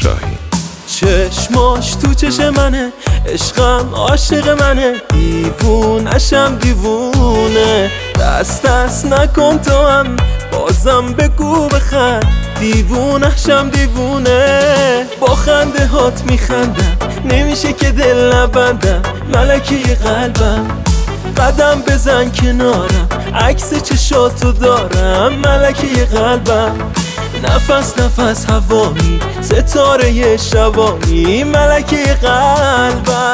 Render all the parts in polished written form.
شاهین. چشماش تو چش منه، عشقم عاشق منه، دیوونشم دیوونه. دست نکن تو هم، بازم بگو بخند، دیوونشم دیوونه. با خنده هات میخندم، نمیشه که دل نبندم، ملکی قلبم. قدم بزن کنارم، عکس چشاتو دارم، ملکی قلبم. نفس نفس هوامی، ستاره شبامی، ملکی قلبم.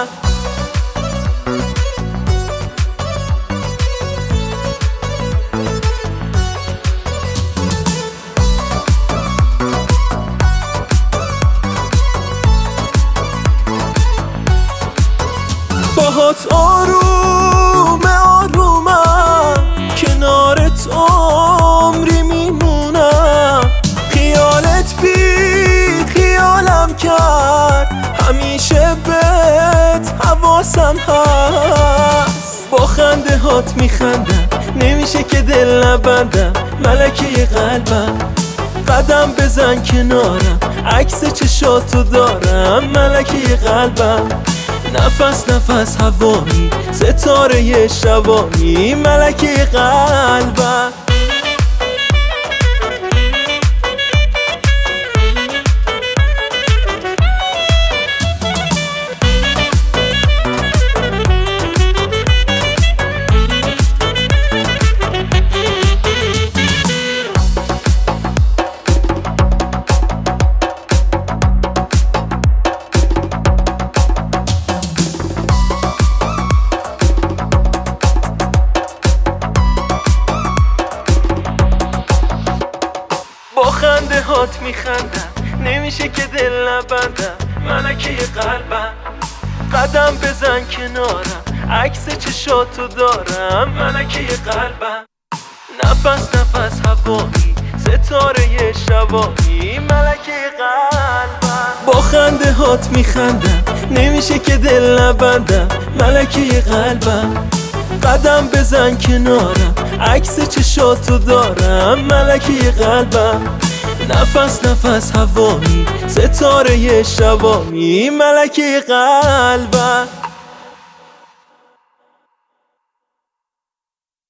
باهات آروم آرومم، کنارت عمری میمونم. خیالت بی خیالم کرد، همیشه بهت حواسم هست. با خنده هات میخندم، نمیشه که دل نبندم، ملکی قلبم. قدم بزن کنارم، عکس چشاتو دارم، ملکی قلبم. نفس نفس هوامی، ستاره شبامی، ملکی قلبم. با خنده هات میخندم، نمیشه که دل نبندم، ملکی قلبم. قدم بزن کنارم، عکس چشاتو دارم، ملکی قلبم. نفس نفس هوامی، ستاره شبامی، ملکی قلبم. با خنده هات میخندم، نمیشه که دل نبندم، ملکی قلبم. قدم بزن کنارم، عکس چشاتو دارم، ملکی قلبم. نفس نفس هوامی، ستاره شبامی، ملکی قلبم.